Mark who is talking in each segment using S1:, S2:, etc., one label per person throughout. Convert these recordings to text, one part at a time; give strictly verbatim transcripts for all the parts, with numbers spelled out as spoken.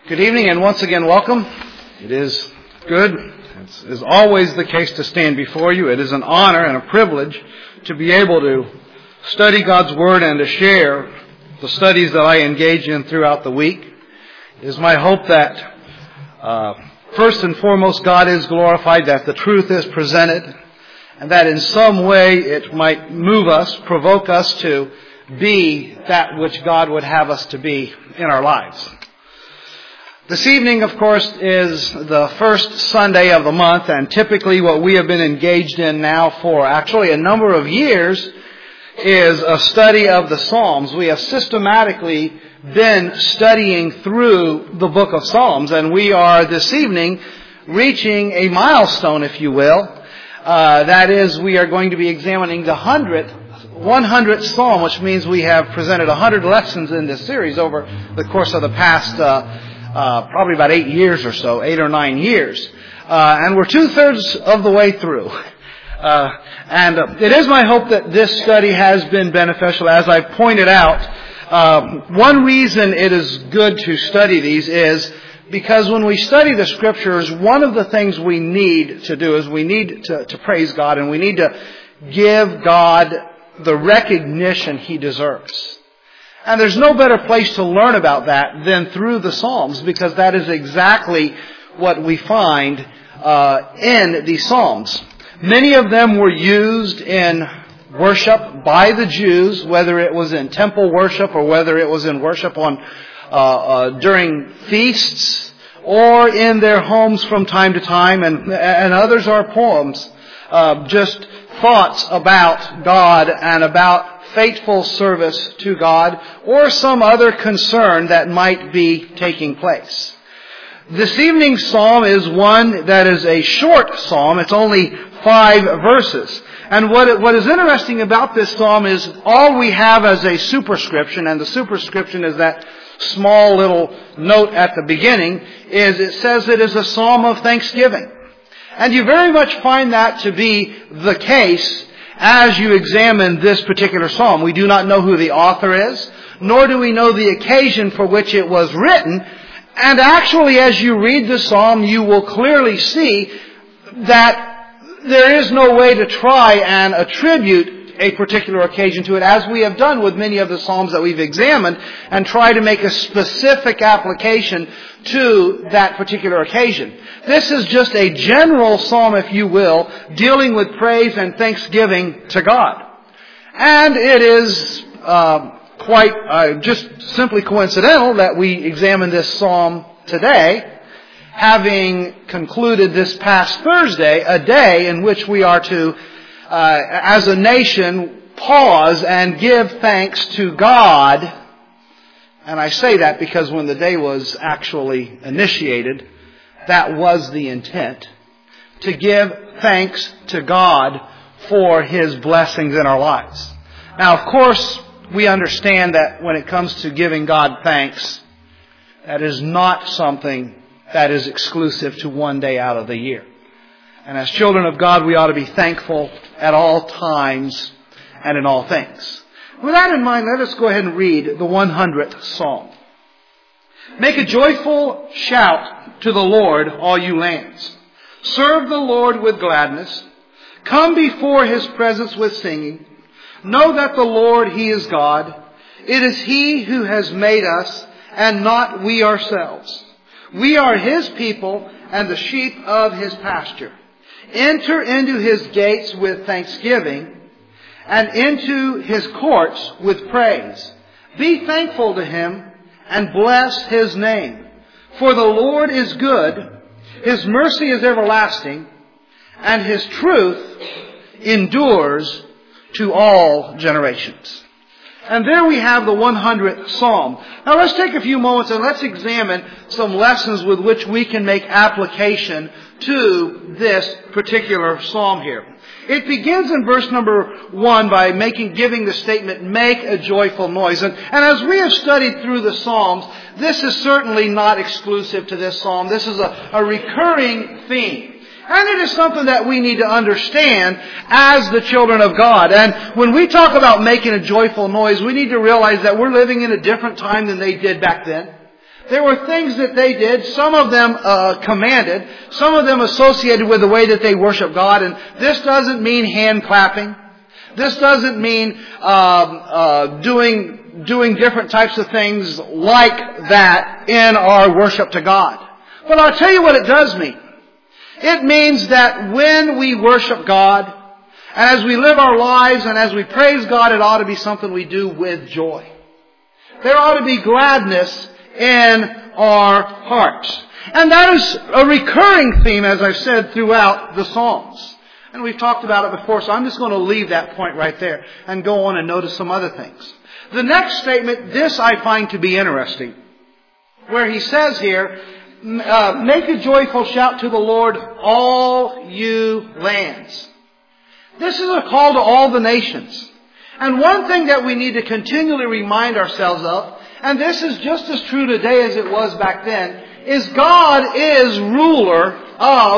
S1: Good evening and once again welcome. It is good, as is always the case, to stand before you. It is an honor and a privilege to be able to study God's Word and to share the studies that I engage in throughout the week. It is my hope that uh, first and foremost God is glorified, that the truth is presented, and that in some way it might move us, provoke us to be that which God would have us to be in our lives. This evening, of course, is the first Sunday of the month, and typically what we have been engaged in now for actually a number of years is a study of the Psalms. We have systematically been studying through the book of Psalms, and we are this evening reaching a milestone, if you will. Uh, that is, we are going to be examining the hundredth, one hundredth Psalm, which means we have presented one hundred lessons in this series over the course of the past uh Uh, probably about eight years or so, eight or nine years. Uh, and we're two-thirds of the way through. Uh, and uh, it is my hope that this study has been beneficial. As I pointed out, uh, one reason it is good to study these is because when we study the Scriptures, one of the things we need to do is we need to, to praise God, and we need to give God the recognition He deserves. And there's no better place to learn about that than through the Psalms, because that is exactly what we find uh, in the Psalms. Many of them were used in worship by the Jews, whether it was in temple worship or whether it was in worship on uh, uh, during feasts or in their homes from time to time. And, and others are poems, uh, just thoughts about God and about faithful service to God, or some other concern that might be taking place. This evening's psalm is one that is a short psalm. It's only five verses. And what what is interesting about this psalm is all we have as a superscription, and the superscription is that small little note at the beginning, is it says it is a psalm of thanksgiving. And you very much find that to be the case as you examine this particular psalm. We do not know who the author is, nor do we know the occasion for which it was written. And actually, as you read the psalm, you will clearly see that there is no way to try and attribute a particular occasion to it, as we have done with many of the psalms that we've examined, and try to make a specific application to that particular occasion. This is just a general psalm, if you will, dealing with praise and thanksgiving to God. And it is uh, quite uh, just simply coincidental that we examine this psalm today, having concluded this past Thursday, a day in which we are to, uh, as a nation, pause and give thanks to God. And I say that because when the day was actually initiated, that was the intent, to give thanks to God for His blessings in our lives. Now, of course, we understand that when it comes to giving God thanks, that is not something that is exclusive to one day out of the year. And as children of God, we ought to be thankful at all times and in all things. With that in mind, let us go ahead and read the one hundredth Psalm. Make a joyful shout to the Lord, all you lands. Serve the Lord with gladness. Come before His presence with singing. Know that the Lord, He is God. It is He who has made us, and not we ourselves. We are His people and the sheep of His pasture. Enter into His gates with thanksgiving, and into His courts with praise. Be thankful to Him and bless His name. For the Lord is good, His mercy is everlasting, and His truth endures to all generations. And there we have the one hundredth Psalm. Now let's take a few moments and let's examine some lessons with which we can make application to this particular Psalm here. It begins in verse number one by making, giving the statement, make a joyful noise. And, and as we have studied through the Psalms, this is certainly not exclusive to this Psalm. This is a, a recurring theme. And it is something that we need to understand as the children of God. And when we talk about making a joyful noise, we need to realize that we're living in a different time than they did back then. There were things that they did, some of them uh, commanded, some of them associated with the way that they worship God. And this doesn't mean hand clapping. This doesn't mean um, uh, doing doing different types of things like that in our worship to God. But I'll tell you what it does mean. It means that when we worship God, and as we live our lives and as we praise God, it ought to be something we do with joy. There ought to be gladness in our hearts. And that is a recurring theme, as I've said, throughout the Psalms. And we've talked about it before, so I'm just going to leave that point right there and go on and notice some other things. The next statement, this I find to be interesting, where he says here, uh, make a joyful shout to the Lord, all you lands. This is a call to all the nations. And one thing that we need to continually remind ourselves of, and this is just as true today as it was back then, is God is ruler of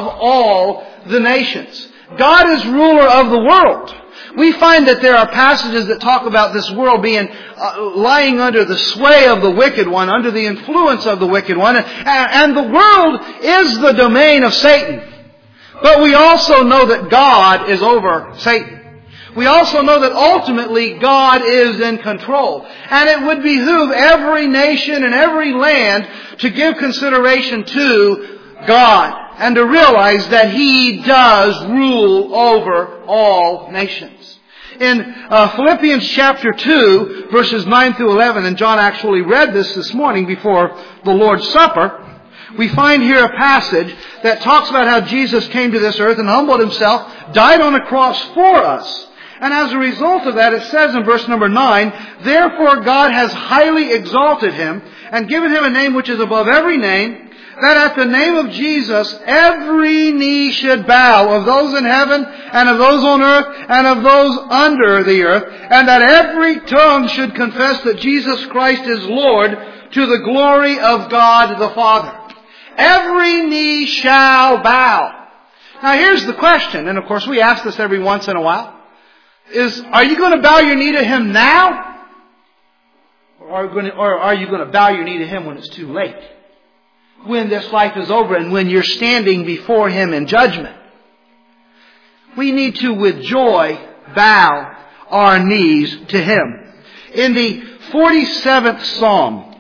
S1: all the nations. God is ruler of the world. We find that there are passages that talk about this world being uh, lying under the sway of the wicked one, under the influence of the wicked one. And, and the world is the domain of Satan. But we also know that God is over Satan. We also know that ultimately God is in control. And it would behoove every nation and every land to give consideration to God and to realize that He does rule over all nations. In uh, Philippians chapter two, verses nine through eleven, and John actually read this this morning before the Lord's Supper, we find here a passage that talks about how Jesus came to this earth and humbled Himself, died on a cross for us. And as a result of that, it says in verse number nine, therefore God has highly exalted Him and given Him a name which is above every name, that at the name of Jesus every knee should bow, of those in heaven and of those on earth and of those under the earth, and that every tongue should confess that Jesus Christ is Lord, to the glory of God the Father. Every knee shall bow. Now here's the question, and of course we ask this every once in a while, is, are you going to bow your knee to Him now? Or are you going to, or are you going to bow your knee to Him when it's too late? When this life is over and when you're standing before Him in judgment? We need to, with joy, bow our knees to Him. In the forty-seventh Psalm,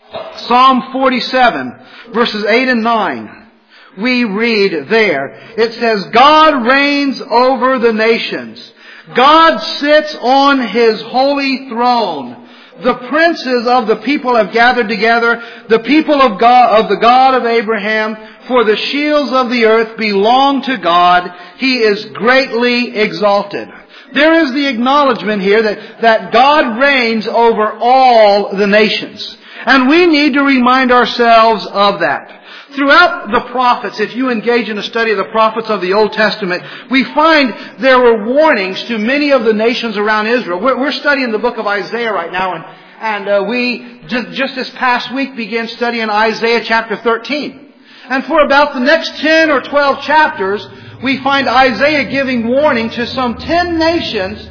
S1: Psalm forty-seven, verses eight and nine, we read there, it says, God reigns over the nations. God sits on His holy throne. The princes of the people have gathered together, the people of God, of the God of Abraham, for the shields of the earth belong to God. He is greatly exalted. There is the acknowledgement here that, that God reigns over all the nations. And we need to remind ourselves of that. Throughout the prophets, if you engage in a study of the prophets of the Old Testament, we find there were warnings to many of the nations around Israel. We're, we're studying the book of Isaiah right now, and, and uh, we just, just this past week began studying Isaiah chapter thirteen. And for about the next ten or twelve chapters, we find Isaiah giving warning to some ten nations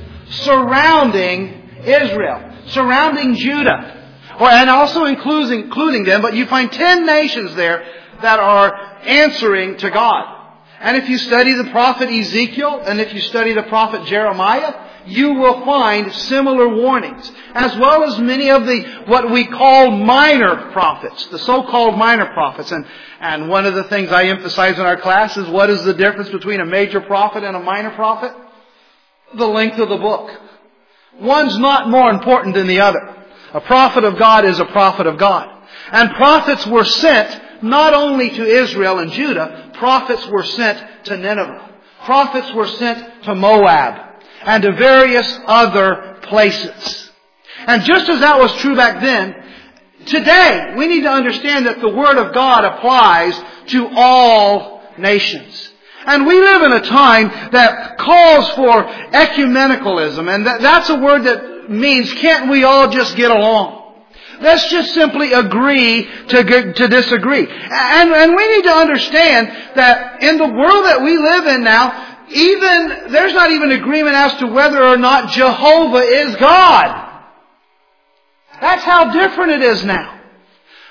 S1: surrounding Israel, surrounding Judah, or, and also including, including them, but you find ten nations there that are answering to God. And if you study the prophet Ezekiel, and if you study the prophet Jeremiah, you will find similar warnings, as well as many of the, what we call minor prophets, the so-called minor prophets. And, and one of the things I emphasize in our class is, what is the difference between a major prophet and a minor prophet? The length of the book. One's not more important than the other. A prophet of God is a prophet of God. And prophets were sent not only to Israel and Judah, prophets were sent to Nineveh. Prophets were sent to Moab and to various other places. And just as that was true back then, today we need to understand that the Word of God applies to all nations. And we live in a time that calls for ecumenicalism, and that, that's a word that means, can't we all just get along? Let's just simply agree to, to disagree. And, and we need to understand that in the world that we live in now, even there's not even agreement as to whether or not Jehovah is God. That's how different it is now.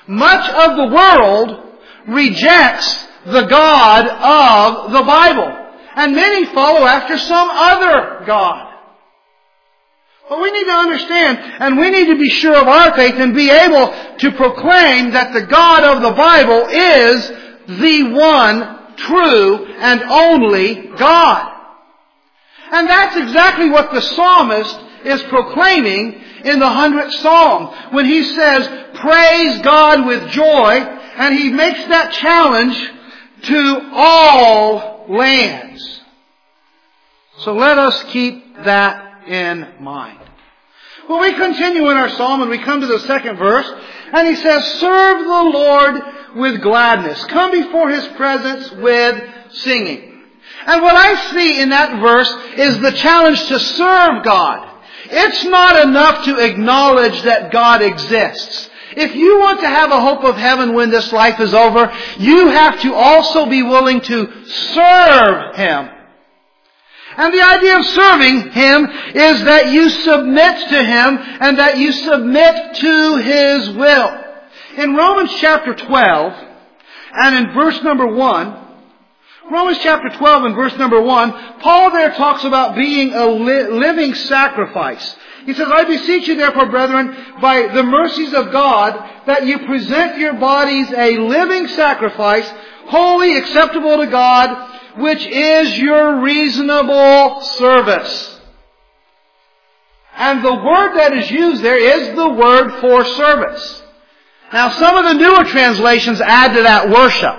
S1: Much of the world rejects the God of the Bible. And many follow after some other God. But we need to understand, and we need to be sure of our faith and be able to proclaim that the God of the Bible is the one true and only God. And that's exactly what the psalmist is proclaiming in the hundredth Psalm when he says, praise God with joy, and he makes that challenge to all lands. So let us keep that in mind. Well, we continue in our psalm and we come to the second verse, and he says, serve the Lord with gladness. Come before His presence with singing. And what I see in that verse is the challenge to serve God. It's not enough to acknowledge that God exists. If you want to have a hope of heaven when this life is over, you have to also be willing to serve Him. And the idea of serving Him is that you submit to Him and that you submit to His will. In Romans chapter twelve and in verse number one, Romans chapter twelve and verse number one, Paul there talks about being a li- living sacrifice. He says, I beseech you therefore, brethren, by the mercies of God, that you present your bodies a living sacrifice, holy, acceptable to God, which is your reasonable service. And the word that is used there is the word for service. Now, some of the newer translations add to that worship.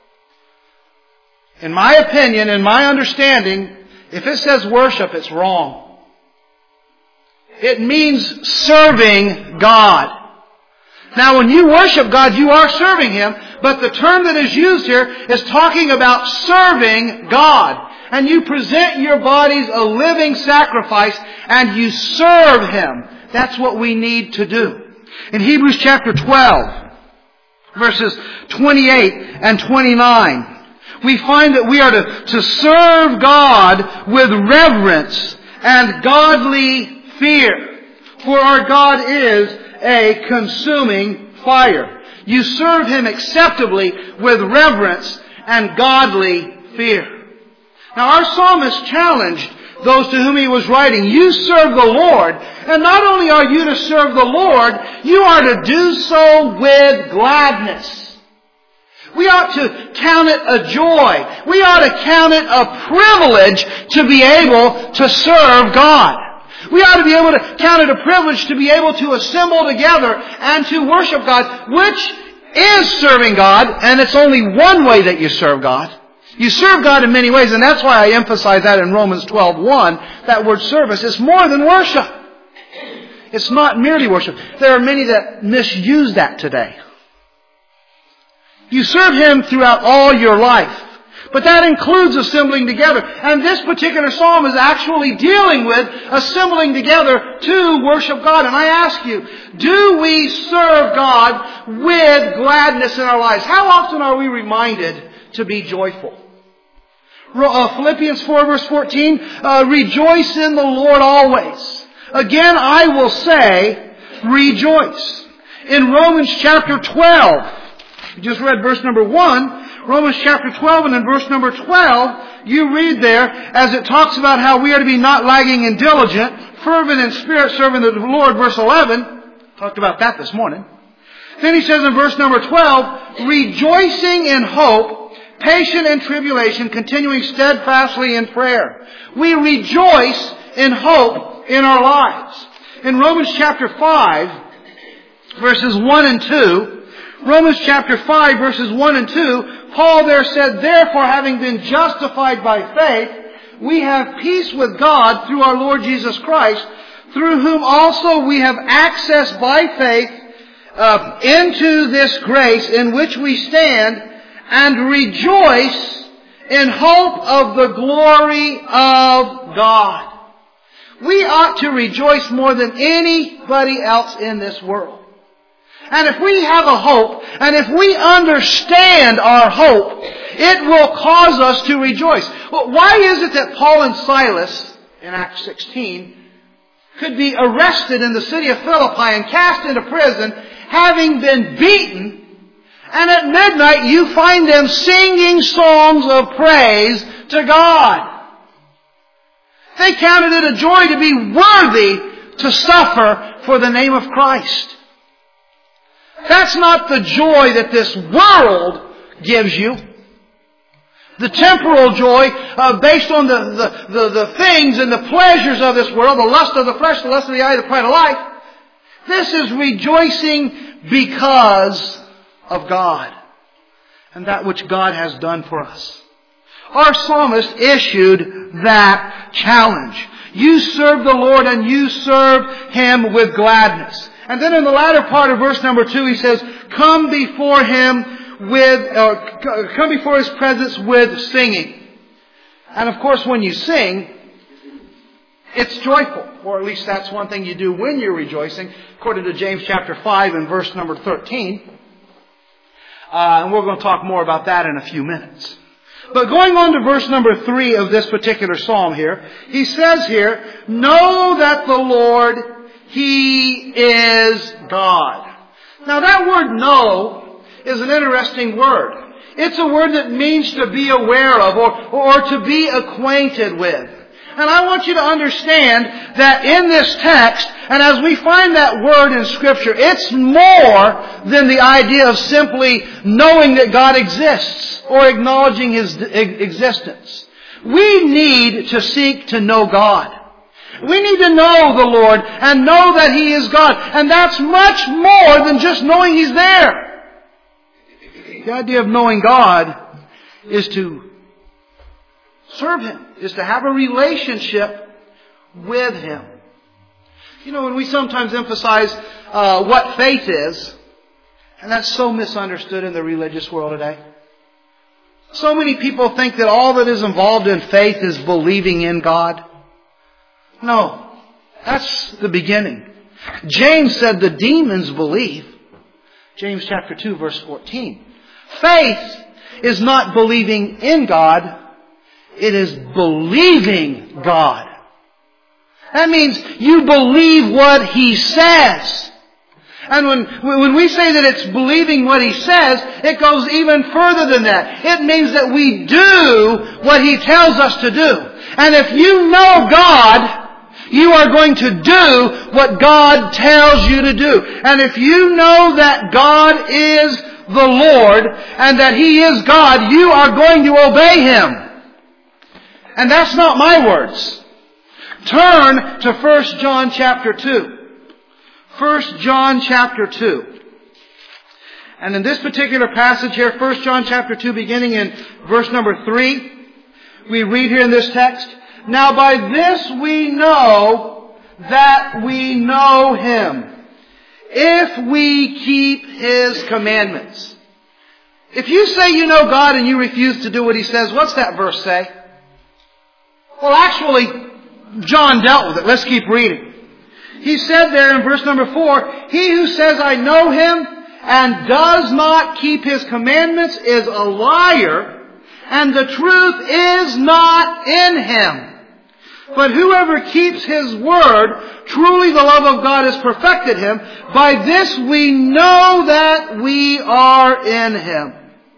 S1: In my opinion, in my understanding, if it says worship, it's wrong. It means serving God. Now, when you worship God, you are serving Him, but the term that is used here is talking about serving God. And you present your bodies a living sacrifice, and you serve Him. That's what we need to do. In Hebrews chapter twelve, verses twenty-eight and twenty-nine, we find that we are to, to serve God with reverence and godly fear. For our God is a consuming fire. You serve Him acceptably with reverence and godly fear. Now, our psalmist challenged those to whom he was writing, you serve the Lord. And not only are you to serve the Lord, you are to do so with gladness. We ought to count it a joy. We ought to count it a privilege to be able to serve God. We ought to be able to count it a privilege to be able to assemble together and to worship God, which is serving God, and it's only one way that you serve God. You serve God in many ways, and that's why I emphasize that in Romans twelve one, that word service. It's more than worship. It's not merely worship. There are many that misuse that today. You serve Him throughout all your life. But that includes assembling together. And this particular psalm is actually dealing with assembling together to worship God. And I ask you, do we serve God with gladness in our lives? How often are we reminded to be joyful? Uh, Philippians four verse fourteen, uh, rejoice in the Lord always. Again, I will say, rejoice. In Romans chapter twelve, we just read verse number one, Romans chapter twelve and in verse number twelve, you read there as it talks about how we are to be not lagging and diligent, fervent in spirit, serving the Lord. Verse eleven, talked about that this morning. Then he says in verse number twelve, rejoicing in hope, patient in tribulation, continuing steadfastly in prayer. We rejoice in hope in our lives. In Romans chapter five, verses one and two, Romans chapter five, verses one and two, Paul there said, therefore, having been justified by faith, we have peace with God through our Lord Jesus Christ, through whom also we have access by faith uh, into this grace in which we stand, and rejoice in hope of the glory of God. We ought to rejoice more than anybody else in this world. And if we have a hope, and if we understand our hope, it will cause us to rejoice. Well, why is it that Paul and Silas, in Acts sixteen, could be arrested in the city of Philippi and cast into prison, having been beaten, and at midnight you find them singing songs of praise to God. They counted it a joy to be worthy to suffer for the name of Christ. That's not the joy that this world gives you. The temporal joy uh, based on the, the, the, the things and the pleasures of this world, the lust of the flesh, the lust of the eye, the pride of life. This is rejoicing because of God and that which God has done for us. Our psalmist issued that challenge. You serve the Lord and you serve Him with gladness. And then in the latter part of verse number two, he says, come before Him with, uh, come before His presence with singing. And of course, when you sing, it's joyful. Or at least that's one thing you do when you're rejoicing. According to James chapter five and verse number thirteen. Uh, and we're going to talk more about that in a few minutes. But going on to verse number three of this particular psalm here, he says here, know that the Lord, He is God. Now that word know is an interesting word. It's a word that means to be aware of or, or to be acquainted with. And I want you to understand that in this text, and as we find that word in Scripture, it's more than the idea of simply knowing that God exists or acknowledging His existence. We need to seek to know God. We need to know the Lord and know that He is God. And that's much more than just knowing He's there. The idea of knowing God is to serve Him, is to have a relationship with Him. You know, when we sometimes emphasize uh, what faith is, and that's so misunderstood in the religious world today. So many people think that all that is involved in faith is believing in God. No, that's the beginning. James said the demons believe. James chapter two verse fourteen. Faith is not believing in God. It is believing God. That means you believe what He says. And when, when we say that it's believing what He says, it goes even further than that. It means that we do what He tells us to do. And if you know God, you are going to do what God tells you to do. And if you know that God is the Lord and that He is God, you are going to obey Him. And that's not my words. Turn to First John chapter two. First John chapter two. And in this particular passage here, First John chapter two, beginning in verse number three, we read here in this text, now by this we know that we know Him, if we keep His commandments. If you say you know God and you refuse to do what He says, what's that verse say? Well, actually, John dealt with it. Let's keep reading. He said there in verse number four, he who says I know Him and does not keep His commandments is a liar, and the truth is not in him. But whoever keeps His word, truly the love of God has perfected him. By this we know that we are in Him.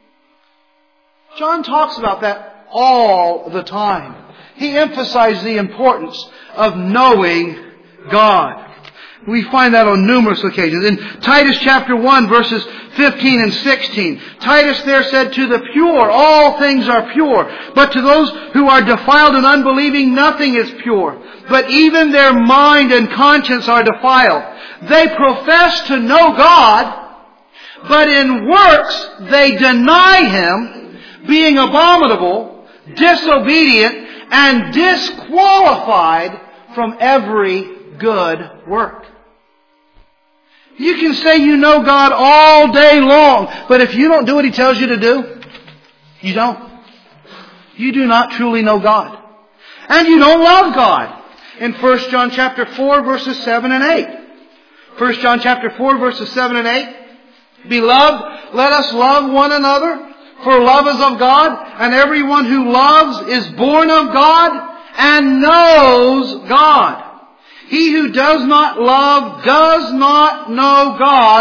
S1: John talks about that all the time. He emphasized the importance of knowing God. We find that on numerous occasions. In Titus chapter one, verses fifteen and sixteen, Titus there said, to the pure, all things are pure. But to those who are defiled and unbelieving, nothing is pure. But even their mind and conscience are defiled. They profess to know God, but in works they deny Him, being abominable, disobedient, and disqualified from every good work. You can say you know God all day long, but if you don't do what He tells you to do, you don't. You do not truly know God. And you don't love God. In First John chapter four, verses seven and eight. First John chapter four, verses seven and eight. Beloved, let us love one another, for love is of God, and everyone who loves is born of God and knows God. He who does not love does not know God,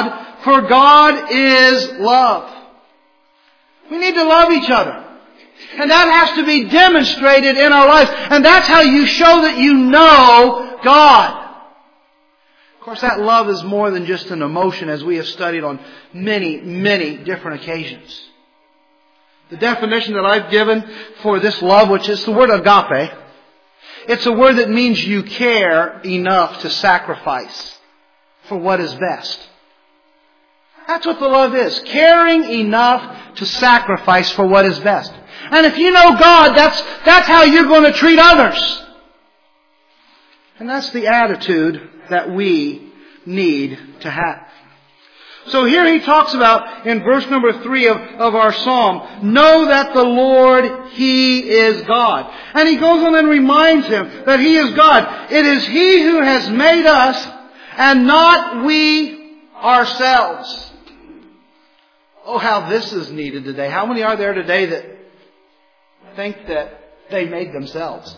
S1: For God is love. We need to love each other. And that has to be demonstrated in our lives. And that's how you show that you know God. Of course, that love is more than just an emotion, as we have studied on many, many different occasions. The definition that I've given for this love, which is the word agape, it's a word that means you care enough to sacrifice for what is best. That's what the love is. Caring enough to sacrifice for what is best. And if you know God, that's, that's how you're going to treat others. And that's the attitude that we need to have. So here he talks about, in verse number three of, of our psalm, know that the Lord, He is God. And he goes on and reminds him that He is God. It is He who has made us and not we ourselves. Oh, how this is needed today. How many are there today that think that they made themselves?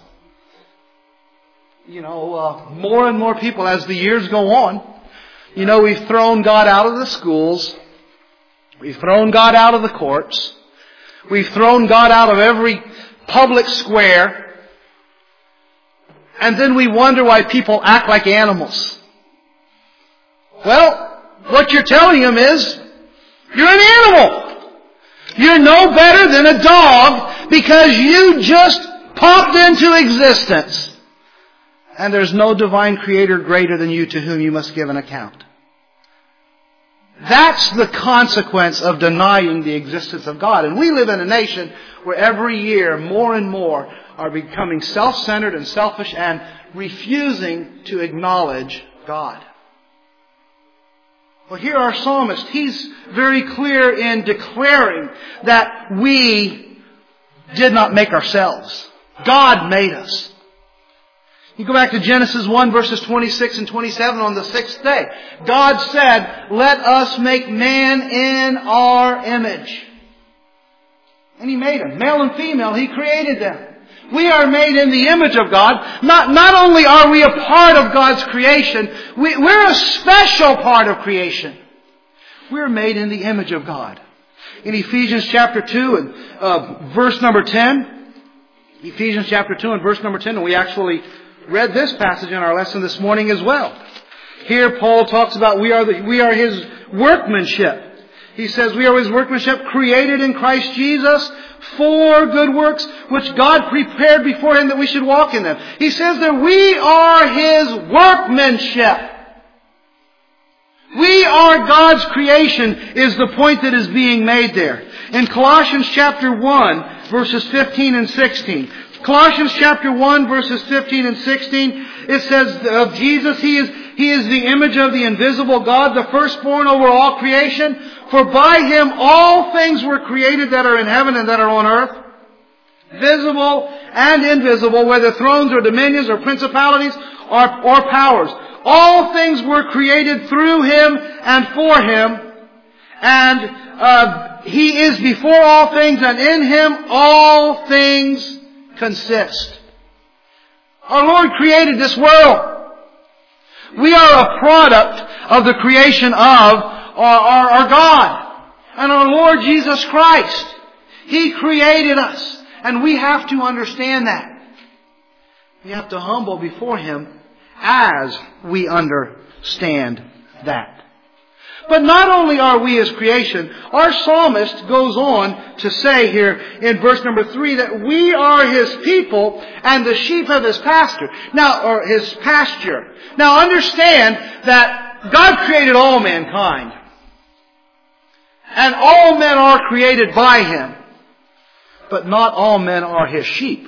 S1: You know, uh, more and more people as the years go on. You know, we've thrown God out of the schools. We've thrown God out of the courts. We've thrown God out of every public square. And then we wonder why people act like animals. Well, what you're telling them is, you're an animal. You're no better than a dog because you just popped into existence. And there's no divine creator greater than you to whom you must give an account. That's the consequence of denying the existence of God. And we live in a nation where every year more and more are becoming self-centered and selfish and refusing to acknowledge God. Well, here our psalmist, he's very clear in declaring that we did not make ourselves. God made us. You go back to Genesis one verses twenty-six and twenty-seven on the sixth day. God said, let us make man in our image. And He made them. Male and female, He created them. We are made in the image of God. Not, not only are we a part of God's creation, we, we're a special part of creation. We're made in the image of God. In Ephesians chapter two and uh, verse number ten, Ephesians chapter two and verse number ten, and we actually read this passage in our lesson this morning as well. Here Paul talks about we are the, we are His workmanship. He says we are His workmanship created in Christ Jesus for good works which God prepared beforehand that we should walk in them. He says that we are His workmanship. We are God's creation is the point that is being made there. In Colossians chapter one verses fifteen and sixteen. Colossians chapter one verses fifteen and sixteen, it says of Jesus, He is, He is the image of the invisible God, the firstborn over all creation. For by Him all things were created that are in heaven and that are on earth, visible and invisible, whether thrones or dominions or principalities or, or powers. All things were created through Him and for Him. And uh, He is before all things, and in Him all things consist. Our Lord created this world. We are a product of the creation of our, our, our God and our Lord Jesus Christ. He created us, and we have to understand that. We have to humble before Him as we understand that. But not only are we His creation, our psalmist goes on to say here in verse number three that we are His people and the sheep of His pasture. Now, or His pasture. Now understand that God created all mankind. And all men are created by Him. But not all men are His sheep.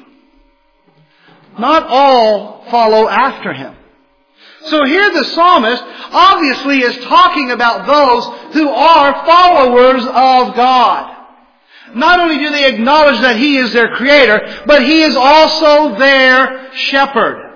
S1: Not all follow after Him. So here the psalmist obviously is talking about those who are followers of God. Not only do they acknowledge that He is their creator, but He is also their shepherd.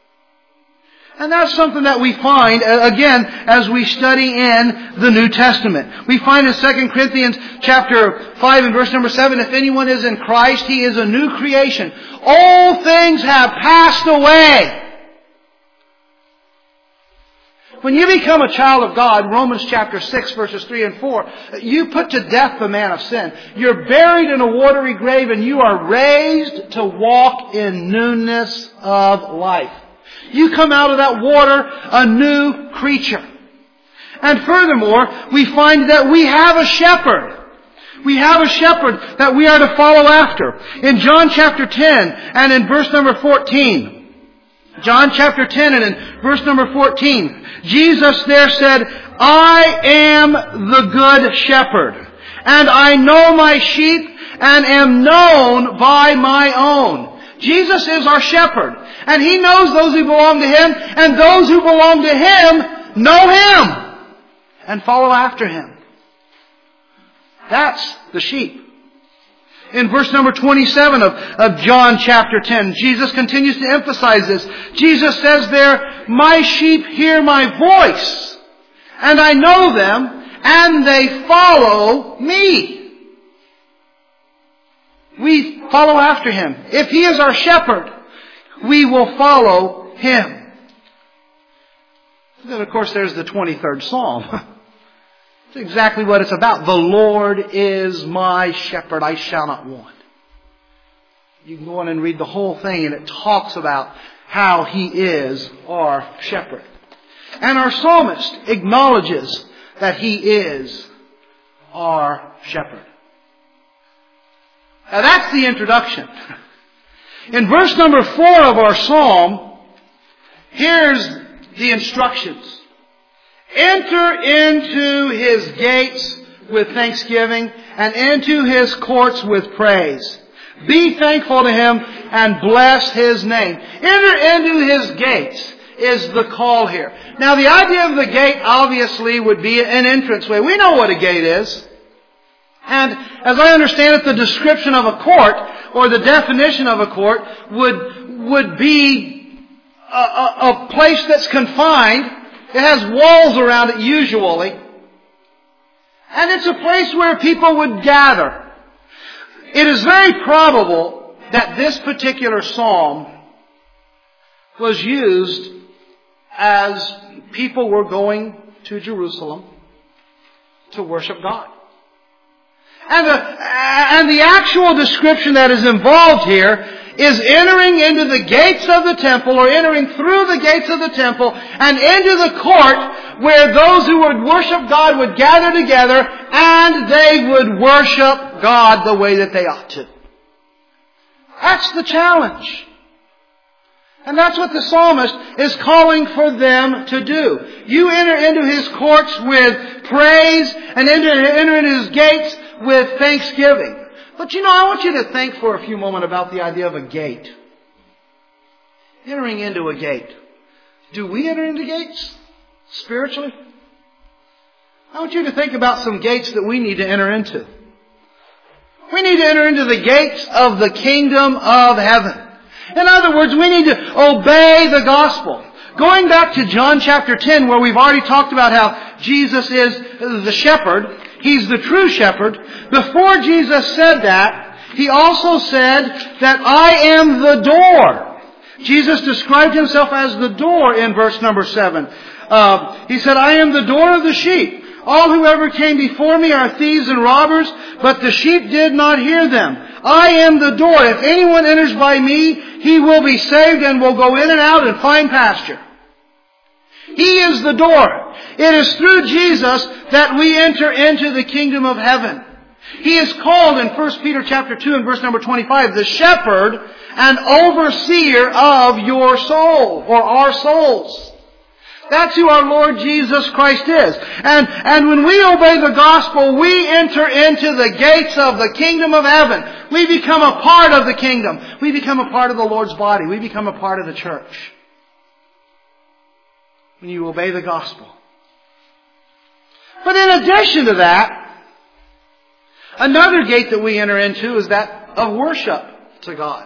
S1: And that's something that we find, again, as we study in the New Testament. We find in Second Corinthians chapter five and verse number seven, if anyone is in Christ, he is a new creation. All things have passed away. When you become a child of God, Romans chapter six, verses three and four, you put to death the man of sin. You're buried in a watery grave and you are raised to walk in newness of life. You come out of that water a new creature. And furthermore, we find that we have a shepherd. We have a shepherd that we are to follow after. In John chapter ten and in verse number fourteen, John chapter ten and in verse number fourteen, Jesus there said, I am the good shepherd, and I know my sheep and am known by my own. Jesus is our shepherd, and He knows those who belong to Him, and those who belong to Him know Him and follow after Him. That's the sheep. In verse number twenty-seven of, of John chapter ten, Jesus continues to emphasize this. Jesus says there, my sheep hear my voice, and I know them, and they follow me. We follow after Him. If He is our shepherd, we will follow Him. Then, of course, there's the twenty-third Psalm. That's exactly what it's about. The Lord is my shepherd, I shall not want. You can go on and read the whole thing, and it talks about how He is our shepherd. And our psalmist acknowledges that He is our shepherd. Now that's the introduction. In verse number four of our psalm, here's the instructions. Enter into His gates with thanksgiving and into His courts with praise. Be thankful to Him and bless His name. Enter into His gates is the call here. Now the idea of the gate obviously would be an entranceway. We know what a gate is. And as I understand it, the description of a court or the definition of a court would, would be a, a, a place that's confined. It has walls around it usually. And it's a place where people would gather. It is very probable that this particular psalm was used as people were going to Jerusalem to worship God. And the, and the actual description that is involved here is entering into the gates of the temple, or entering through the gates of the temple and into the court where those who would worship God would gather together and they would worship God the way that they ought to. That's the challenge. And that's what the psalmist is calling for them to do. You enter into His courts with praise and enter, enter into His gates with thanksgiving. But you know, I want you to think for a few moments about the idea of a gate. Entering into a gate. Do we enter into gates spiritually? I want you to think about some gates that we need to enter into. We need to enter into the gates of the kingdom of heaven. In other words, we need to obey the gospel. Going back to John chapter ten, where we've already talked about how Jesus is the shepherd. He's the true shepherd. Before Jesus said that, He also said that I am the door. Jesus described Himself as the door in verse number seven. Uh, he said, I am the door of the sheep. All who ever came before me are thieves and robbers, but the sheep did not hear them. I am the door. If anyone enters by me, he will be saved and will go in and out and find pasture. He is the door. It is through Jesus that we enter into the kingdom of heaven. He is called in First Peter chapter two and verse number twenty-five, the shepherd and overseer of your soul, or our souls. That's who our Lord Jesus Christ is. And, and when we obey the gospel, we enter into the gates of the kingdom of heaven. We become a part of the kingdom. We become a part of the Lord's body. We become a part of the church. When you obey the gospel. But in addition to that, another gate that we enter into is that of worship to God.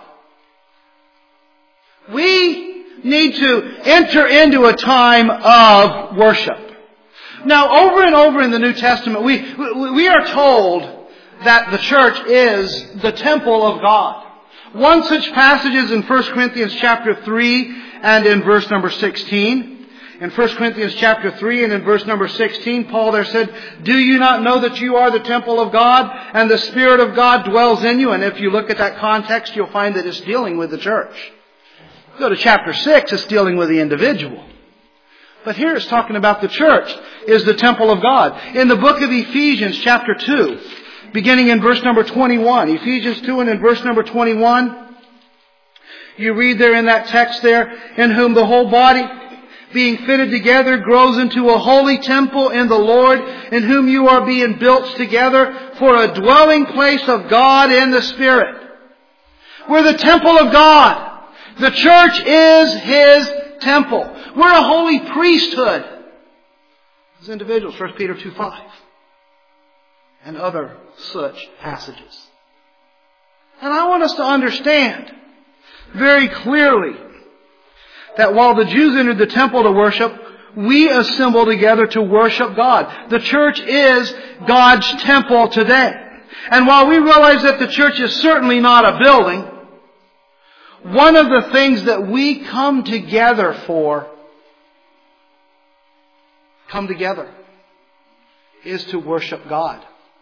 S1: We need to enter into a time of worship. Now, over and over in the New Testament, we, we are told that the church is the temple of God. One such passage is in First Corinthians chapter three and in verse number sixteen. In First Corinthians chapter three and in verse number sixteen, Paul there said, "Do you not know that you are the temple of God and the Spirit of God dwells in you?" And if you look at that context, you'll find that it's dealing with the church. Go to chapter six, it's dealing with the individual. But here it's talking about the church is the temple of God. In the book of Ephesians chapter two, beginning in verse number twenty-one, Ephesians two and in verse number twenty-one, you read there in that text there, "In whom the whole body, being fitted together, grows into a holy temple in the Lord, in whom you are being built together for a dwelling place of God in the Spirit." We're the temple of God. The church is His temple. We're a holy priesthood. As individuals, First Peter two five. And other such passages. And I want us to understand very clearly that while the Jews entered the temple to worship, we assemble together to worship God. The church is God's temple today. And while we realize that the church is certainly not a building, one of the things that we come together for, come together, is to worship God.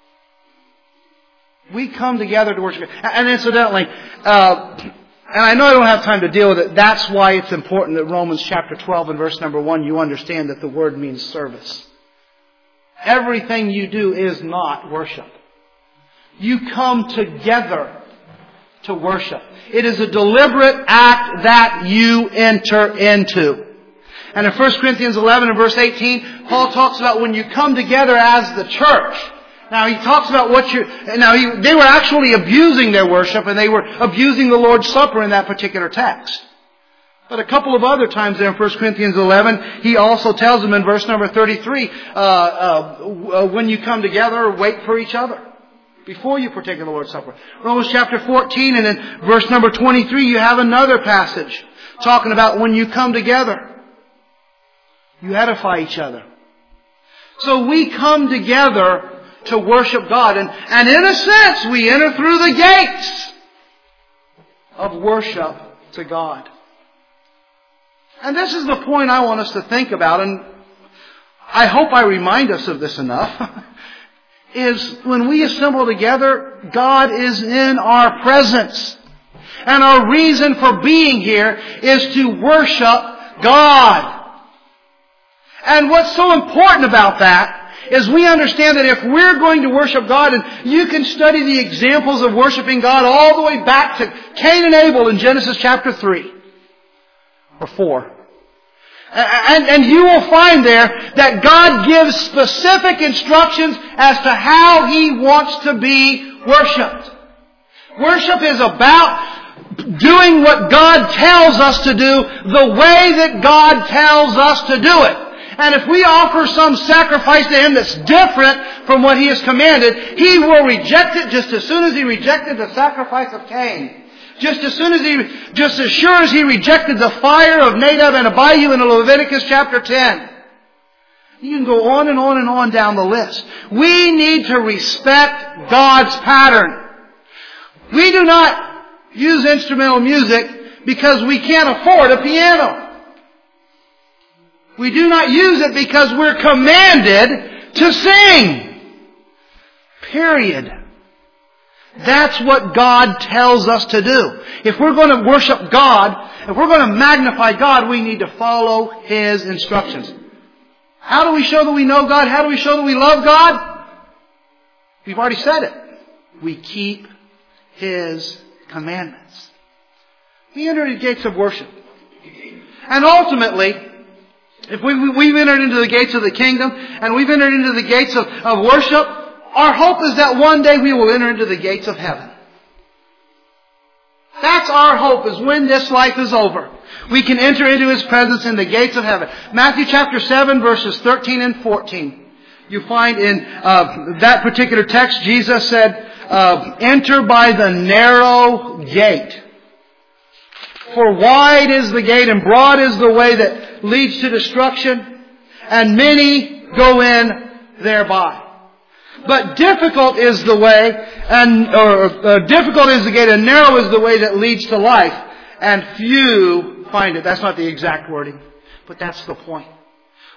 S1: We come together to worship God. And incidentally, uh, and I know I don't have time to deal with it, that's why it's important that Romans chapter twelve and verse number one, you understand that the word means service. Everything you do is not worship. You come together to worship. It is a deliberate act that you enter into. And in First Corinthians eleven and verse eighteen, Paul talks about when you come together as the church. Now he talks about what you now he, they were actually abusing their worship, and they were abusing the Lord's Supper in that particular text. But a couple of other times there in First Corinthians eleven, he also tells them in verse number thirty-three, uh, uh, when you come together, wait for each other before you partake of the Lord's Supper. Romans chapter fourteen and in verse number twenty-three, you have another passage talking about when you come together, you edify each other. So we come together to worship God. And, and in a sense, we enter through the gates of worship to God. And this is the point I want us to think about, and I hope I remind us of this enough, is when we assemble together, God is in our presence. And our reason for being here is to worship God. And what's so important about that is we understand that if we're going to worship God, and you can study the examples of worshiping God all the way back to Cain and Abel in Genesis chapter three or four. And, and you will find there that God gives specific instructions as to how He wants to be worshipped. Worship is about doing what God tells us to do the way that God tells us to do it. And if we offer some sacrifice to Him that's different from what He has commanded, He will reject it just as soon as He rejected the sacrifice of Cain. Just as soon as He, just as sure as He rejected the fire of Nadab and Abihu in Leviticus chapter ten. You can go on and on and on down the list. We need to respect God's pattern. We do not use instrumental music because we can't afford a piano. We do not use it because we're commanded to sing. Period. That's what God tells us to do. If we're going to worship God, if we're going to magnify God, we need to follow His instructions. How do we show that we know God? How do we show that we love God? We've already said it. We keep His commandments. We enter the gates of worship. And ultimately, if we, we've entered into the gates of the kingdom and we've entered into the gates of, of worship, our hope is that one day we will enter into the gates of heaven. That's our hope, is when this life is over, we can enter into His presence in the gates of heaven. Matthew chapter seven verses thirteen and fourteen. You find in uh, that particular text, Jesus said, uh, enter by the narrow gate. For wide is the gate and broad is the way that leads to destruction, and many go in thereby. But difficult is the way, and or uh, difficult is the gate, and narrow is the way that leads to life, and few find it. That's not the exact wording, but that's the point.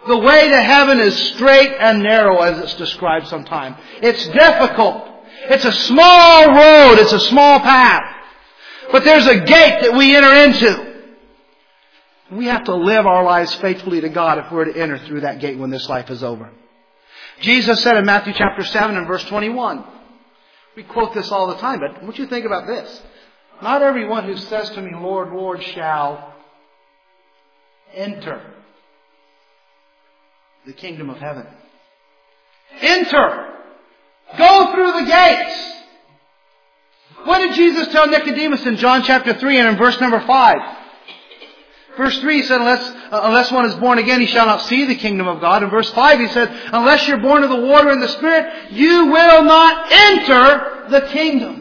S1: The way to heaven is straight and narrow, as it's described sometimes. It's difficult. It's a small road. It's a small path. But there's a gate that we enter into. We have to live our lives faithfully to God if we're to enter through that gate when this life is over. Jesus said in Matthew chapter seven and verse twenty-one, we quote this all the time, but what do you think about this? Not everyone who says to me, Lord, Lord, shall enter the kingdom of heaven. Enter! Go through the gates! What did Jesus tell Nicodemus in John chapter three and in verse number five? Verse three, he said, unless, uh, unless one is born again, he shall not see the kingdom of God. In verse five, he said, unless you're born of the water and the Spirit, you will not enter the kingdom.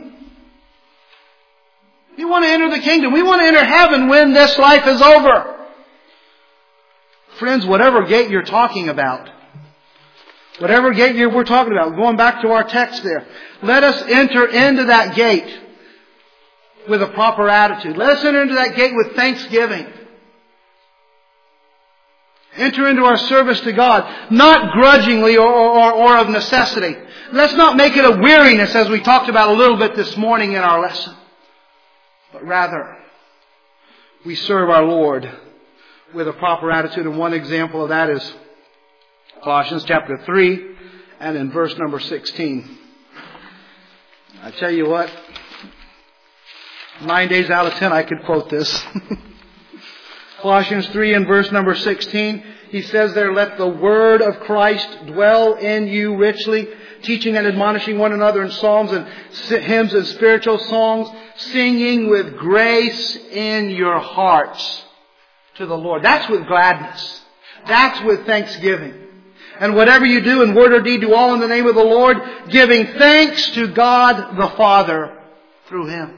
S1: We want to enter the kingdom. We want to enter heaven when this life is over. Friends, whatever gate you're talking about, whatever gate you're, we're talking about, going back to our text there, let us enter into that gate with a proper attitude. Let us enter into that gate with thanksgiving. Enter into our service to God, not grudgingly or, or, or of necessity. Let's not make it a weariness, as we talked about a little bit this morning in our lesson. But rather, we serve our Lord with a proper attitude. And one example of that is Colossians chapter three and in verse number sixteen. I tell you what, nine days out of ten I could quote this. Colossians three and verse number sixteen, he says there, let the word of Christ dwell in you richly, teaching and admonishing one another in psalms and hymns and spiritual songs, singing with grace in your hearts to the Lord. That's with gladness. That's with thanksgiving. And whatever you do in word or deed, do all in the name of the Lord, giving thanks to God the Father through Him.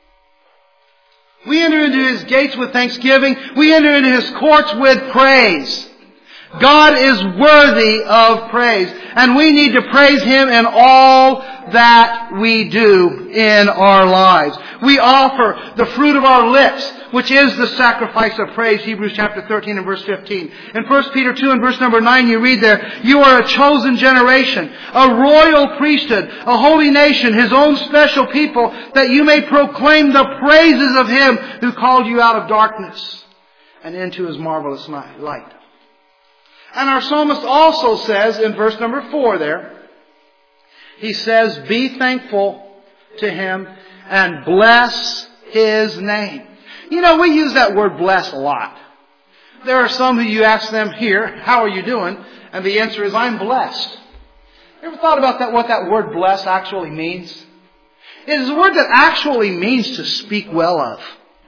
S1: We enter into His gates with thanksgiving. We enter into His courts with praise. God is worthy of praise. And we need to praise Him in all that we do in our lives. We offer the fruit of our lips, which is the sacrifice of praise, Hebrews chapter thirteen and verse fifteen. In First Peter two and verse number nine, you read there, you are a chosen generation, a royal priesthood, a holy nation, His own special people, that you may proclaim the praises of Him who called you out of darkness and into His marvelous light. And our psalmist also says in verse number four there, he says, be thankful to Him and bless His name. You know, we use that word bless a lot. There are some who you ask them here, how are you doing? And the answer is, I'm blessed. You ever thought about that? What that word bless actually means? It is a word that actually means to speak well of.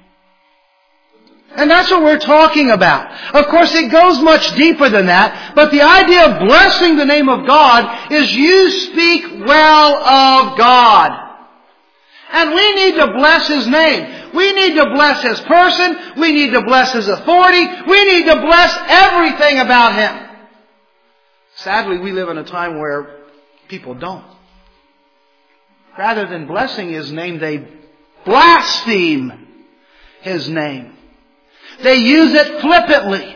S1: And that's what we're talking about. Of course, it goes much deeper than that. But the idea of blessing the name of God is you speak well of God. And we need to bless His name. We need to bless His person. We need to bless His authority. We need to bless everything about Him. Sadly, we live in a time where people don't. Rather than blessing His name, they blaspheme His name. They use it flippantly.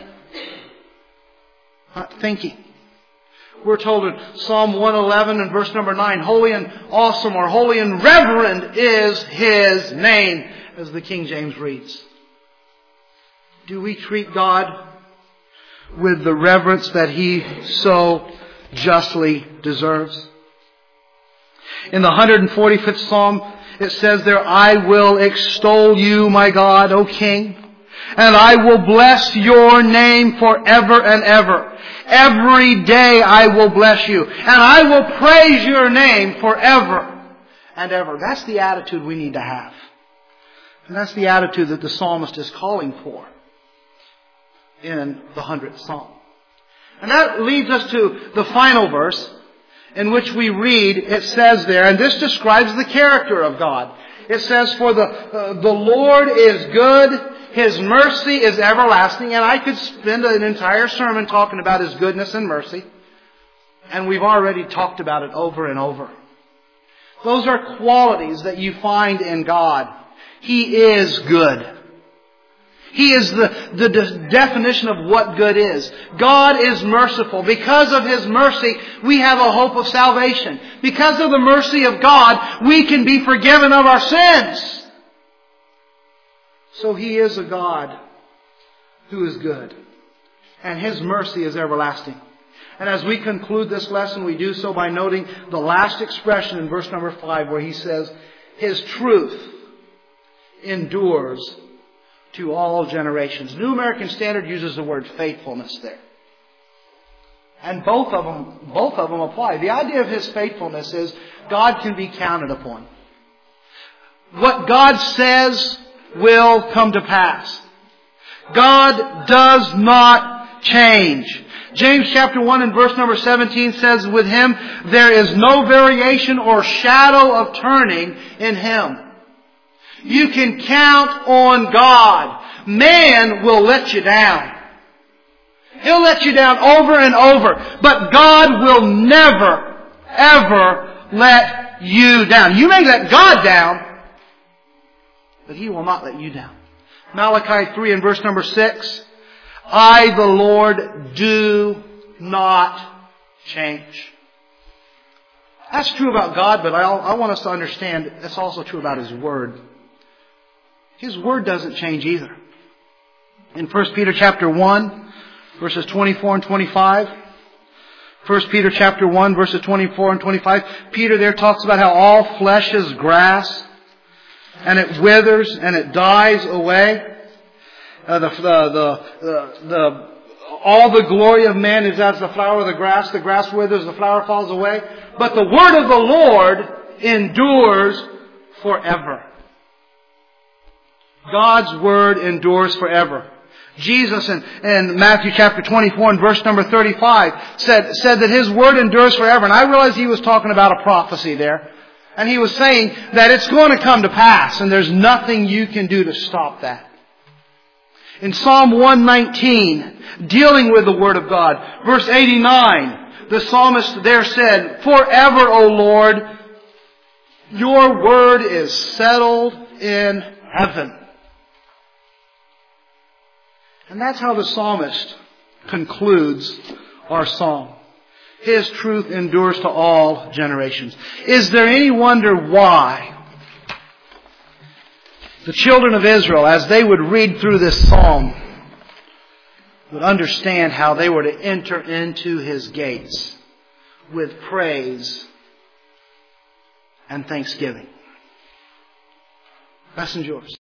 S1: Not thinking. We're told in Psalm one eleven and verse number nine, holy and awesome or holy and reverend is His name, as the King James reads. Do we treat God with the reverence that He so justly deserves? In the one hundred forty-fifth Psalm, it says there, I will extol you, my God, O King, and I will bless your name forever and ever. Every day I will bless you, and I will praise your name forever and ever. That's the attitude we need to have. And that's the attitude that the psalmist is calling for in the hundredth Psalm. And that leads us to the final verse in which we read, it says there, and this describes the character of God. It says, for the, uh, the Lord is good, His mercy is everlasting. And I could spend an entire sermon talking about His goodness and mercy. And we've already talked about it over and over. Those are qualities that you find in God. He is good. He is the, the de- definition of what good is. God is merciful. Because of His mercy, we have a hope of salvation. Because of the mercy of God, we can be forgiven of our sins. So He is a God who is good. And His mercy is everlasting. And as we conclude this lesson, we do so by noting the last expression in verse number five, where He says, His truth endures to all generations. New American Standard uses the word faithfulness there. And both of them, both of them apply. The idea of His faithfulness is God can be counted upon. What God says will come to pass. God does not change. James chapter one and verse number seventeen says, with Him there is no variation or shadow of turning in Him. You can count on God. Man will let you down. He'll let you down over and over. But God will never, ever let you down. You may let God down, but He will not let you down. Malachi three and verse number six. I, the Lord, do not change. That's true about God, but I, I want us to understand that's also true about His Word. His Word doesn't change either. In First Peter chapter one, verses twenty-four and twenty-five. First Peter chapter one, verses twenty-four and twenty-five. Peter there talks about how all flesh is grass, and it withers and it dies away. Uh, the, the, the, the, the, all the glory of man is as the flower of the grass. The grass withers, the flower falls away. But the word of the Lord endures forever. God's Word endures forever. Jesus in, in Matthew chapter twenty-four and verse number thirty-five said, said that His Word endures forever. And I realize He was talking about a prophecy there. And He was saying that it's going to come to pass and there's nothing you can do to stop that. In Psalm one nineteen, dealing with the Word of God, verse eighty-nine, the psalmist there said, forever, O Lord, Your Word is settled in heaven. And that's how the psalmist concludes our psalm. His truth endures to all generations. Is there any wonder why the children of Israel, as they would read through this psalm, would understand how they were to enter into His gates with praise and thanksgiving? Lesson's yours.